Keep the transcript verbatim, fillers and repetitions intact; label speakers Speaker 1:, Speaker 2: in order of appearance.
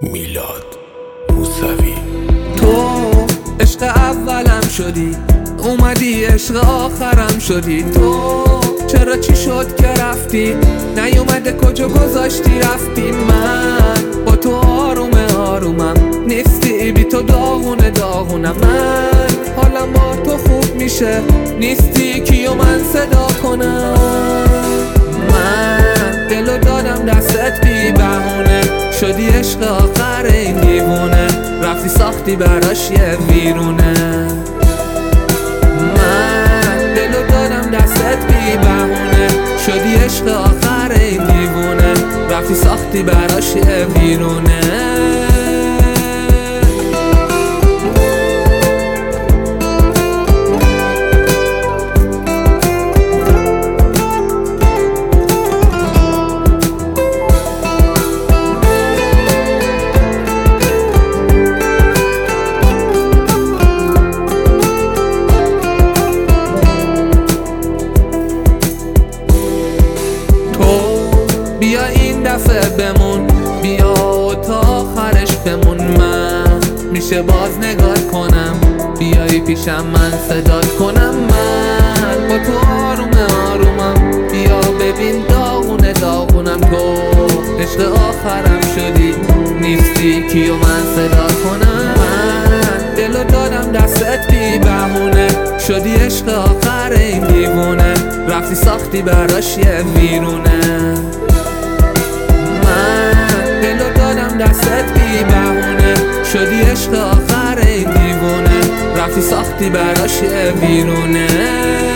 Speaker 1: میلاد موسوی.
Speaker 2: تو عشق اولم شدی، اومدی عشق آخرم شدی. تو چرا چی شد که رفتی؟ نیومده کجا گذاشتی رفتی؟ من با تو آرومه آرومم نیستی، بی تو داغونه داغونم. من حالم با تو خوب میشه، نیستی کیو من صدا کنم؟ من دلو دادم دستت بی بهونه، شدی عشق آخر این دیوونه، رفتی ساختی براش یه ویرونه. من دلو دادم دستت بی بهونه، شدی عشق آخر این دیوونه، رفتی ساختی براش یه ویرونه. بیا این دفعه بمون، بیا و تا آخرش بمون. من میشه باز نگاه کنم، بیایی پیشم من صدات کنم. من با تو آرومه آرومم، بیا ببین داغونه داغونم. تو عشق آخرم شدی، نیستی کیو من صدا کنم؟ من دلو دادم دستت بی بهونه، شدی عشق آخر این دیوونه، رفتی ساختی براش یه ویرونه. دستت بی بهونه، شدی عشق آخر این دیوونه، رفتی ساختی براش یه ویرونه.